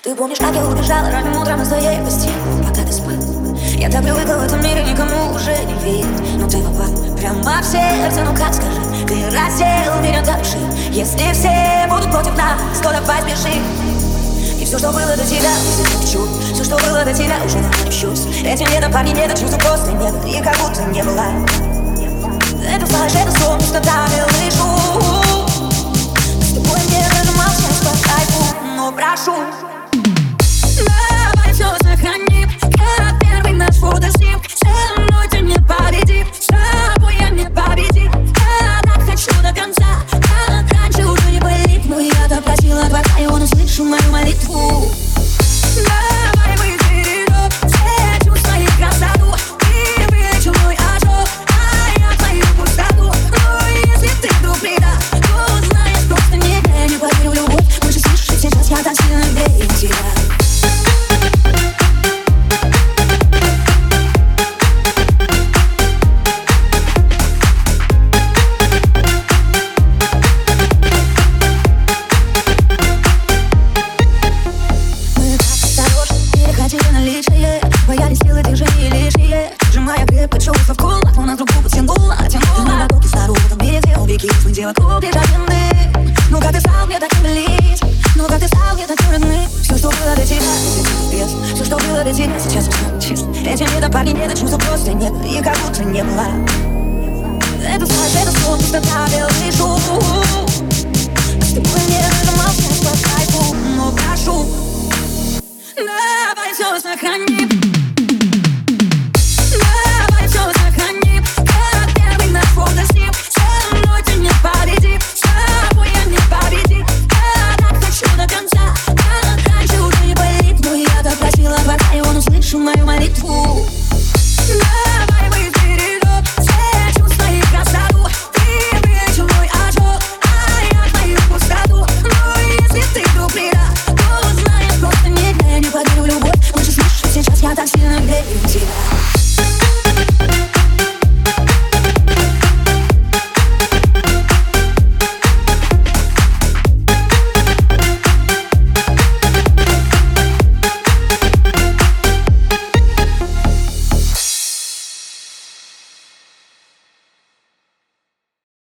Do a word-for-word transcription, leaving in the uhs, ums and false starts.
Ты помнишь, как я убежала ранним утром из твоей постели, пока ты спал? Я так привыкла в этом мире никому уже не верить, но ты попал прямо в сердце. Ну как скажи, ты раздел меня дальше. Если все будут против нас, то давай сбежим. И все, что было до тебя, я хочу. Все, что было до тебя, уже не чувств. Этим летом, парни, нет чувств просто не было. И как будто не было. Это флеш, это сон, пустота, белый шум. С тобой мне даже молчать по кайфу, но прошу, давай все сохраним, как первый наш фотоснимок. Со мной ты не победишь, с тобой я не победим. Я так хочу до конца, как раньше уже не болит. Но я так просила Творца, и он услышал мою молитву. Давай мы перейдем все чувства и красоту. Ты вылечил мой ожог, а я твою пустоту. Но если ты вдруг предашь, то знаешь, просто не я не поверю в любовь. Больше слышишь, и сейчас я так сильно верю в тебя. боялись силы движения лишние. Сжимая крепко чувства в кулак, но нас друг друга тянуло, тянуло. На потоке старую в этом мире сделал веки, мы дело круг лишь один. Ну как ты стал мне таким близким, ну как ты стал мне таким родным. Все, что было до тебя, это без. Все, что было до тебя, сейчас уже чисто. Этим летом, парни, нет чувства просто не было. И как будто не было. Это флеш, это сон, пустота, белый шум. С тобой мне даже молчать.